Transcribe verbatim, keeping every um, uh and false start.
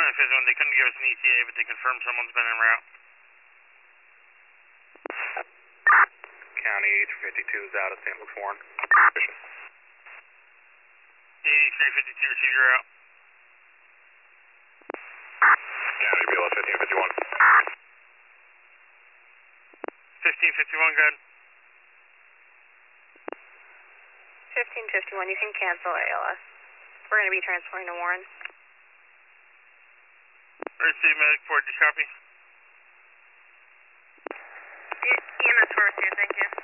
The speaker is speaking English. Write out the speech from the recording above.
one and fifty-one, they couldn't give us an E T A, but they confirmed someone's been en route. County eight fifty-two is out of Saint Luke's Warren. eighty-three fifty-two, receive your route. County B L S fifteen fifty-one. fifteen fifty-one, good. fifteen fifty-one, you can cancel A L S. We're going to be transporting to Warren. Receive medic port, do you copy? E M S four, thank you.